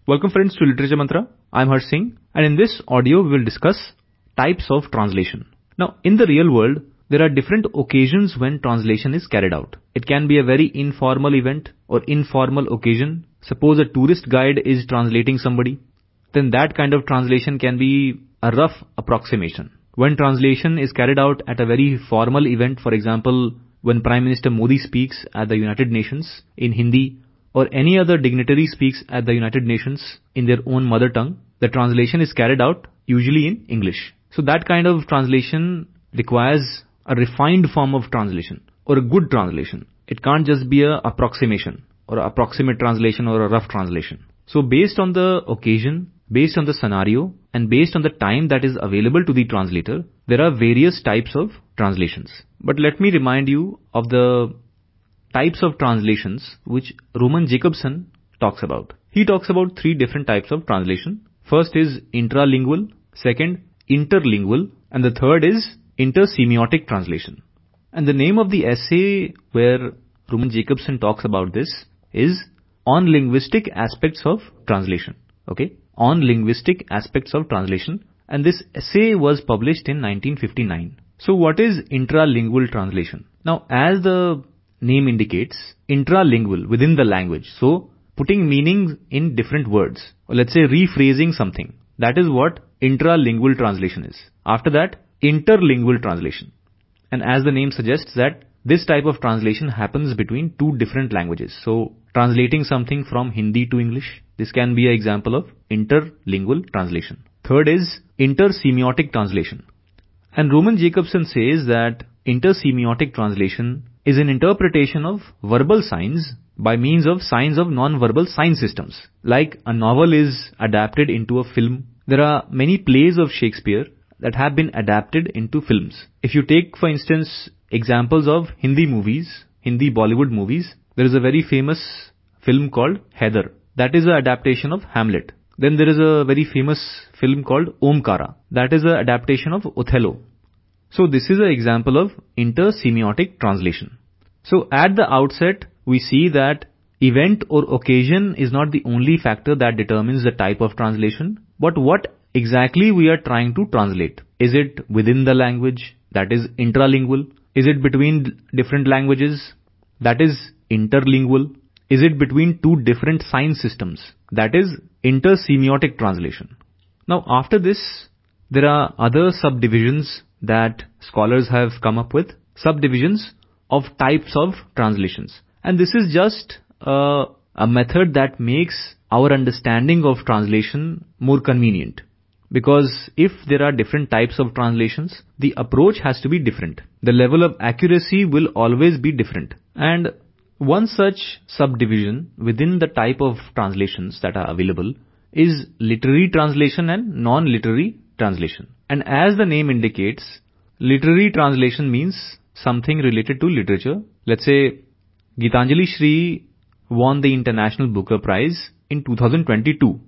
Welcome friends to Literature Mantra. I'm Harsh Singh, and in this audio we will discuss types of translation. Now, in the real world, there are different occasions when translation is carried out. It can be a very informal event or informal occasion. Suppose a tourist guide is translating somebody, then that kind of translation can be a rough approximation. When translation is carried out at a very formal event, for example, when Prime Minister Modi speaks at the United Nations in Hindi, or any other dignitary speaks at the United Nations in their own mother tongue, the translation is carried out usually in English. So that kind of translation requires a refined form of translation or a good translation. It can't just be a approximation or a approximate translation or a rough translation. So based on the occasion, based on the scenario, and based on the time that is available to the translator, there are various types of translations. But let me remind you of the types of translations which Roman Jakobson talks about. He talks about three different types of translation. First is intralingual, second interlingual, and the third is intersemiotic translation. And the name of the essay where Roman Jakobson talks about this is On Linguistic Aspects of Translation. Okay? On Linguistic Aspects of Translation. And this essay was published in 1959. So what is intralingual translation? Now, as the name indicates, intralingual, within the language. So, putting meaning in different words, or let's say rephrasing something. That is what intralingual translation is. After that, interlingual translation. And as the name suggests that this type of translation happens between two different languages. So, translating something from Hindi to English, this can be an example of interlingual translation. Third is intersemiotic translation. And Roman Jakobson says that intersemiotic translation is an interpretation of verbal signs by means of signs of non-verbal sign systems. Like a novel is adapted into a film. There are many plays of Shakespeare that have been adapted into films. If you take, for instance, examples of Hindi movies, Hindi Bollywood movies, there is a very famous film called Haider. That is an adaptation of Hamlet. Then there is a very famous film called Omkara. That is an adaptation of Othello. So this is an example of intersemiotic translation. So at the outset, we see that event or occasion is not the only factor that determines the type of translation, but what exactly we are trying to translate. Is it within the language? That is intralingual. Is it between different languages? That is interlingual. Is it between two different sign systems? That is intersemiotic translation. Now after this, there are other subdivisions that scholars have come up with, subdivisions of types of translations. And this is just a method that makes our understanding of translation more convenient. Because if there are different types of translations, the approach has to be different. The level of accuracy will always be different. And one such subdivision within the type of translations that are available is literary translation and non-literary translation. And as the name indicates, literary translation means something related to literature. Let's say Gitanjali Shri won the International Booker Prize in 2022.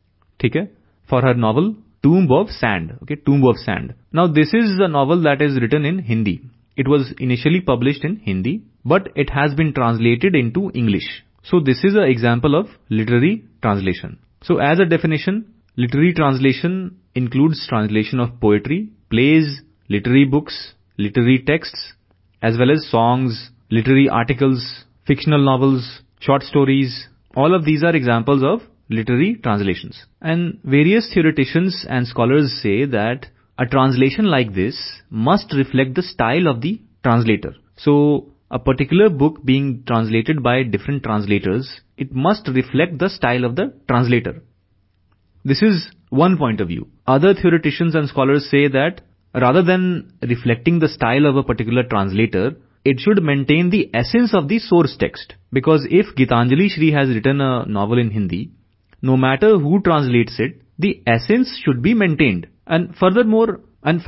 Okay? For her novel Tomb of Sand. Okay, Tomb of Sand. Now this is a novel that is written in Hindi. It was initially published in Hindi, but it has been translated into English. So this is an example of literary translation. So as a definition, literary translation includes translation of poetry, plays, literary books, literary texts, as well as songs, literary articles, fictional novels, short stories. All of these are examples of literary translations. And various theoreticians and scholars say that a translation like this must reflect the style of the translator. So a particular book being translated by different translators, it must reflect the style of the translator. This is one point of view. Other theoreticians and scholars say that rather than reflecting the style of a particular translator, it should maintain the essence of the source text. Because if Gitanjali Shri has written a novel in Hindi, no matter who translates it, the essence should be maintained. And furthermore,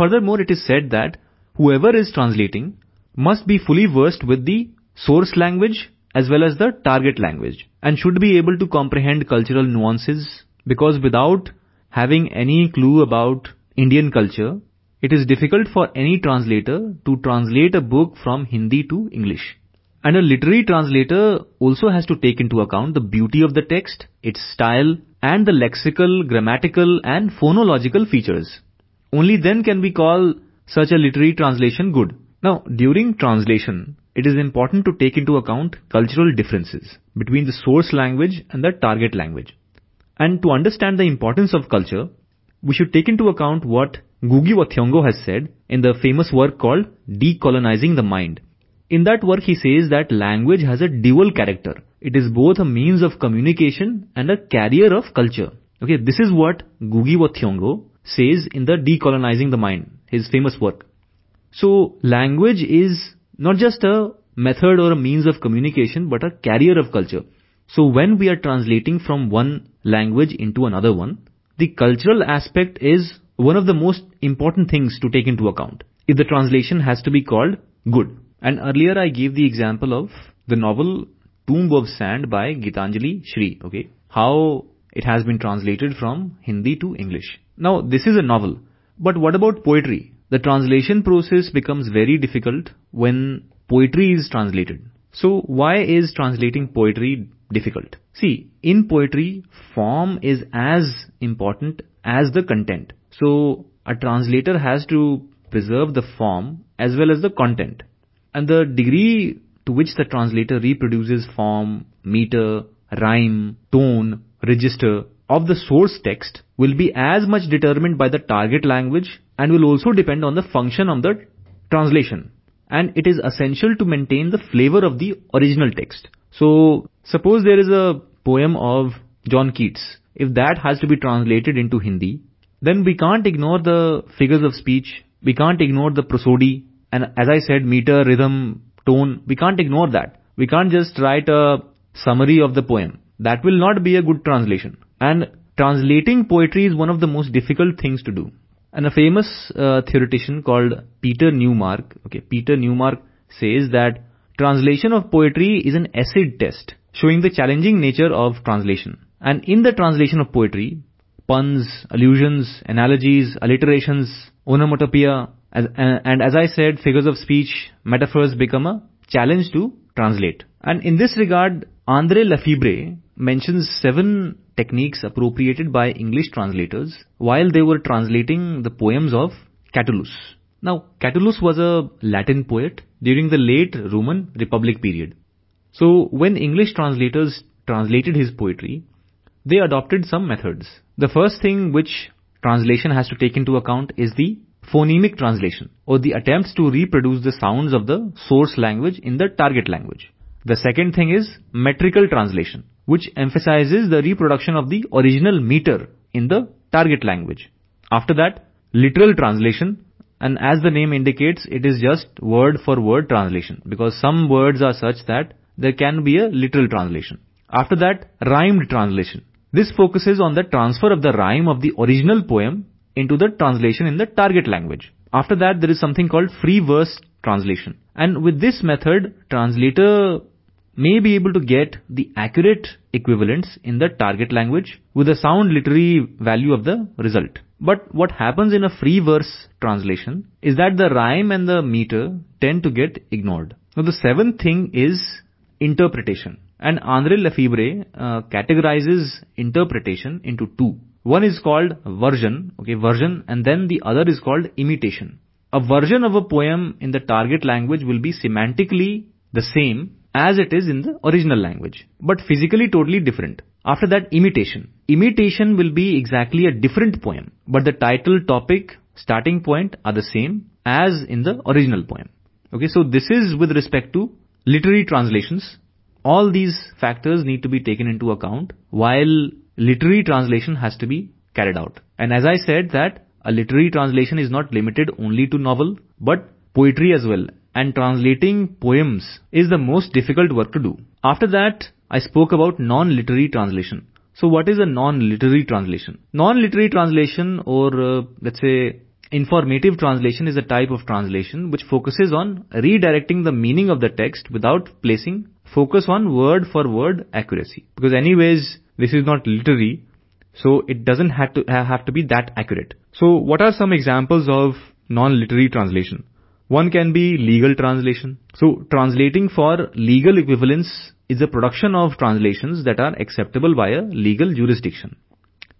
it is said that whoever is translating must be fully versed with the source language as well as the target language, and should be able to comprehend cultural nuances, because without having any clue about Indian culture, it is difficult for any translator to translate a book from Hindi to English. And a literary translator also has to take into account the beauty of the text, its style, and the lexical, grammatical and phonological features. Only then can we call such a literary translation good. Now, during translation, it is important to take into account cultural differences between the source language and the target language. And to understand the importance of culture, we should take into account what Ngugi wa Thiong'o has said in the famous work called Decolonizing the Mind. In that work, he says that language has a dual character. It is both a means of communication and a carrier of culture. Okay, this is what Ngugi wa Thiong'o says in the Decolonizing the Mind, his famous work. So, language is not just a method or a means of communication, but a carrier of culture. So, when we are translating from one language into another one, the cultural aspect is one of the most important things to take into account if the translation has to be called good. And earlier I gave the example of the novel Tomb of Sand by Gitanjali Shri, okay, how it has been translated from Hindi to English. Now, this is a novel, but what about poetry? The translation process becomes very difficult when poetry is translated. So, why is translating poetry difficult? See, in poetry, form is as important as the content. So, a translator has to preserve the form as well as the content. And the degree to which the translator reproduces form, meter, rhyme, tone, register of the source text will be as much determined by the target language and will also depend on the function of the translation. And it is essential to maintain the flavor of the original text. So, suppose there is a poem of John Keats. If that has to be translated into Hindi, then we can't ignore the figures of speech, we can't ignore the prosody, and as I said, meter, rhythm, tone, we can't ignore that. We can't just write a summary of the poem. That will not be a good translation. And translating poetry is one of the most difficult things to do. And a famous theoretician called Peter Newmark, Peter Newmark says that translation of poetry is an acid test, showing the challenging nature of translation. And in the translation of poetry, puns, allusions, analogies, alliterations, onomatopoeia, and as I said, figures of speech, metaphors become a challenge to translate. And in this regard, André Lefebvre mentions 7 techniques appropriated by English translators while they were translating the poems of Catullus. Now, Catullus was a Latin poet during the late Roman Republic period. So, when English translators translated his poetry, they adopted some methods. The first thing which translation has to take into account is the phonemic translation, or the attempts to reproduce the sounds of the source language in the target language. The second thing is metrical translation, which emphasizes the reproduction of the original meter in the target language. After that, literal translation, and as the name indicates, it is just word for word translation, because some words are such that there can be a literal translation. After that, rhymed translation. This focuses on the transfer of the rhyme of the original poem into the translation in the target language. After that, there is something called free verse translation. And with this method, translator may be able to get the accurate equivalents in the target language with the sound literary value of the result. But what happens in a free verse translation is that the rhyme and the meter tend to get ignored. Now, the 7th thing is interpretation. And André Lefebvre categorizes interpretation into 2. One is called version, and then the other is called imitation. A version of a poem in the target language will be semantically the same as it is in the original language, but physically totally different. After that, imitation. Imitation will be exactly a different poem, but the title, topic, starting point are the same as in the original poem. So this is with respect to literary translations. All these factors need to be taken into account while literary translation has to be carried out. And as I said that a literary translation is not limited only to novel, but poetry as well. And translating poems is the most difficult work to do. After that, I spoke about non-literary translation. So what is a non-literary translation? Non-literary translation, or let's say informative translation, is a type of translation which focuses on redirecting the meaning of the text without placing focus on word for word accuracy. Because anyways, this is not literary, so it doesn't have to be that accurate. So what are some examples of non-literary translation? One can be legal translation. So translating for legal equivalence is the production of translations that are acceptable by a legal jurisdiction.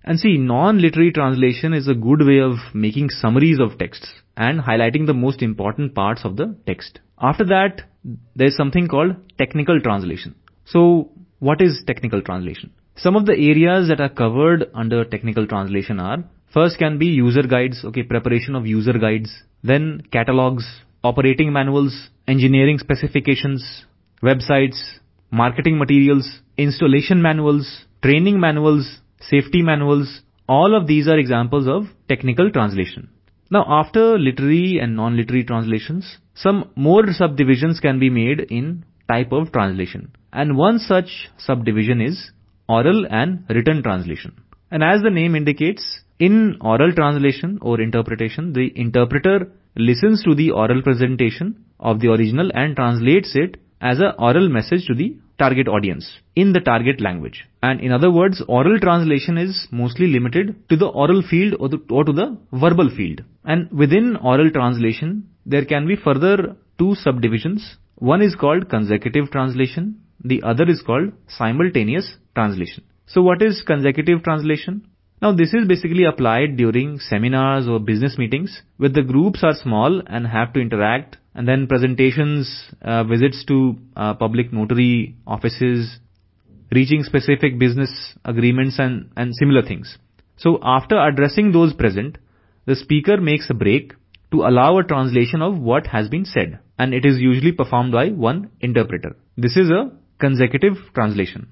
And see, non-literary translation is a good way of making summaries of texts and highlighting the most important parts of the text. After that, there is something called technical translation. So, what is technical translation? Some of the areas that are covered under technical translation are, first can be user guides, preparation of user guides, then catalogs, operating manuals, engineering specifications, websites, marketing materials, installation manuals, training manuals, safety manuals. All of these are examples of technical translation. Now, after literary and non-literary translations, some more subdivisions can be made in type of translation. And one such subdivision is oral and written translation. And as the name indicates, in oral translation or interpretation, the interpreter listens to the oral presentation of the original and translates it as an oral message to the target audience in the target language. And in other words, oral translation is mostly limited to the oral field or to the verbal field. And within oral translation, there can be further two subdivisions. One is called consecutive translation. The other is called simultaneous translation. So what is consecutive translation? Now this is basically applied during seminars or business meetings where the groups are small and have to interact, and then presentations, visits to public notary offices, reaching specific business agreements and similar things. So after addressing those present, the speaker makes a break to allow a translation of what has been said, and it is usually performed by one interpreter. This is a consecutive translation.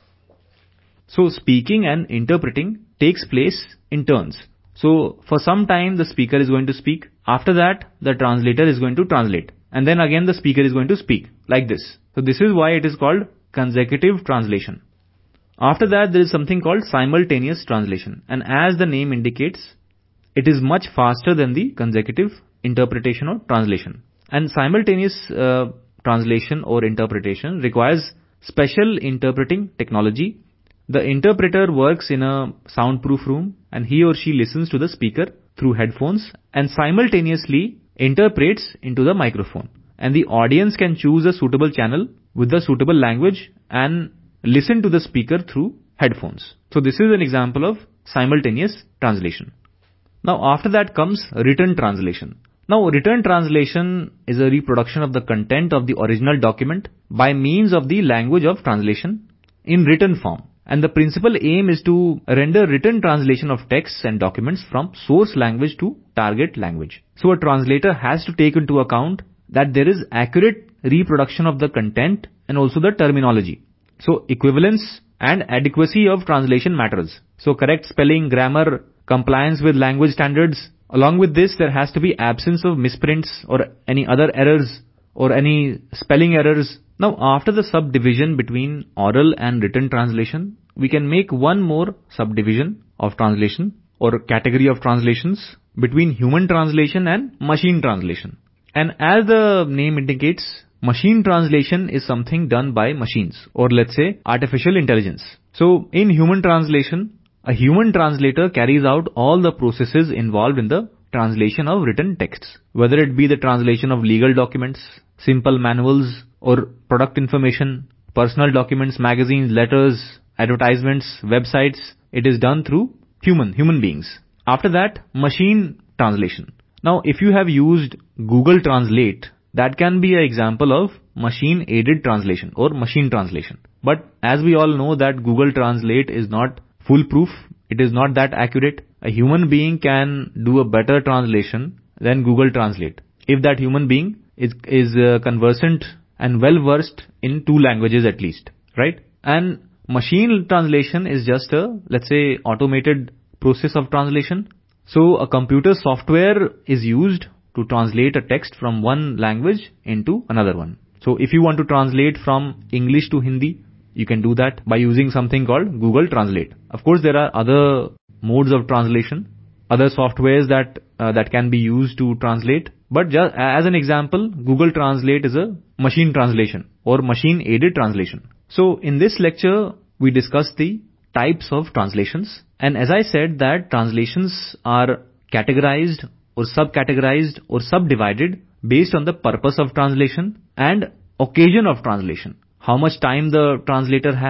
So speaking and interpreting takes place in turns. So for some time the speaker is going to speak. After that the translator is going to translate. And then again the speaker is going to speak like this. So this is why it is called consecutive translation. After that there is something called simultaneous translation. And as the name indicates, it is much faster than the consecutive interpretation or translation. And simultaneous translation or interpretation requires special interpreting technology. The interpreter works in a soundproof room and he or she listens to the speaker through headphones and simultaneously interprets into the microphone. And the audience can choose a suitable channel with the suitable language and listen to the speaker through headphones. So this is an example of simultaneous translation. Now after that comes written translation. Now written translation is a reproduction of the content of the original document by means of the language of translation in written form. And the principal aim is to render written translation of texts and documents from source language to target language. So a translator has to take into account that there is accurate reproduction of the content and also the terminology. So equivalence and adequacy of translation matters. So correct spelling, grammar, compliance with language standards. Along with this, there has to be absence of misprints or any other errors or any spelling errors. Now after the subdivision between oral and written translation, we can make one more subdivision of translation or category of translations between human translation and machine translation. And as the name indicates, machine translation is something done by machines or let's say artificial intelligence. So in human translation, a human translator carries out all the processes involved in the translation of written texts, whether it be the translation of legal documents, simple manuals or product information, personal documents, magazines, letters, advertisements, websites. It is done through human beings. After that, machine translation. Now, if you have used Google Translate, that can be an example of machine-aided translation or machine translation. But as we all know that Google Translate is not foolproof, it is not that accurate. A human being can do a better translation than Google Translate if that human being is conversant and well versed in two languages at least, right? And machine translation is just a, let's say, automated process of translation. So a computer software is used to translate a text from one language into another one. So if you want to translate from English to Hindi, you can do that by using something called Google Translate. Of course, there are other modes of translation, other softwares that can be used to translate. But just as an example, Google Translate is a machine translation or machine-aided translation. So in this lecture, we discussed the types of translations. And as I said that translations are categorized or subcategorized or subdivided based on the purpose of translation and occasion of translation. How much time the translator has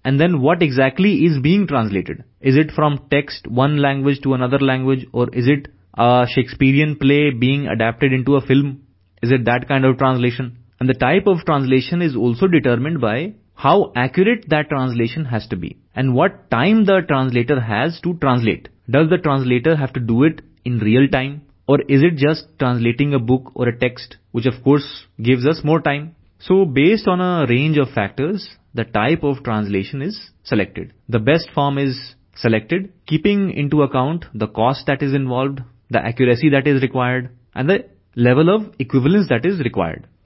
and then what exactly is being translated. Is it from text, one language to another language, or is it a Shakespearean play being adapted into a film? Is it that kind of translation? And the type of translation is also determined by how accurate that translation has to be and what time the translator has to translate. Does the translator have to do it in real time, or is it just translating a book or a text, which of course gives us more time? So based on a range of factors, the type of translation is selected. The best form is selected, keeping into account the cost that is involved, the accuracy that is required, and the level of equivalence that is required.